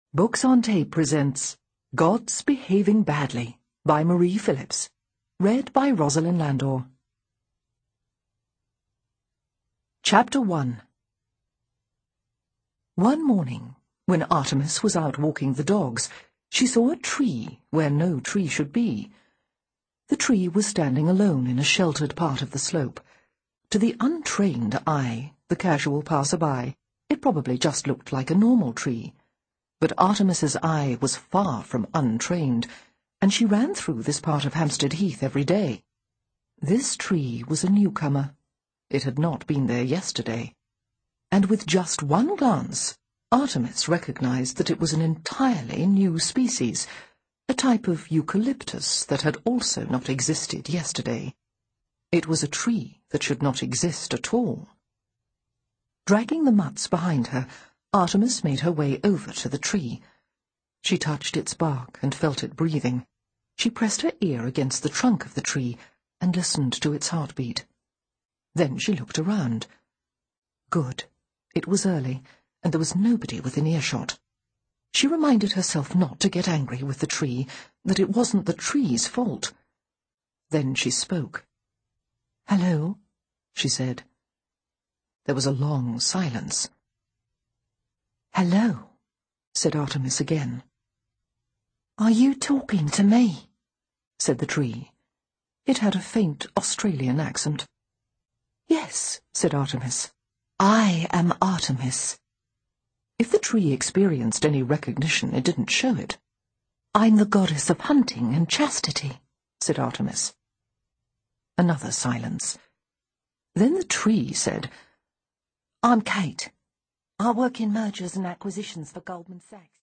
Books on Tape presents God's Behaving Badly by Marie Phillips. Read by Rosalind Landor. Chapter 1. One morning, when Artemis was out walking the dogs, she saw a tree where no tree should be. The tree was standing alone in a sheltered part of the slope. To the untrained eye, the casual passer-by, it probably just looked like a normal tree. But Artemis's eye was far from untrained, and she ran through this part of Hampstead Heath every day. This tree was a newcomer. It had not been there yesterday. And with just one glance, Artemis recognized that it was an entirely new species, a type of eucalyptus that had also not existed yesterday. It was a tree that should not exist at all. Dragging the mutts behind her, Artemis made her way over to the tree. She touched its bark and felt it breathing. She pressed her ear against the trunk of the tree and listened to its heartbeat. Then she looked around. Good. It was early, and there was nobody within earshot. She reminded herself not to get angry with the tree, that it wasn't the tree's fault. Then she spoke. "Hello," she said. There was a long silence. "Hello," said Artemis again. "Are you talking to me?" said the tree. It had a faint Australian accent. "Yes," said Artemis. "I am Artemis." If the tree experienced any recognition, it didn't show it. "I'm the goddess of hunting and chastity," said Artemis. Another silence. Then the tree said, "I'm Kate. I work in mergers and acquisitions for Goldman Sachs."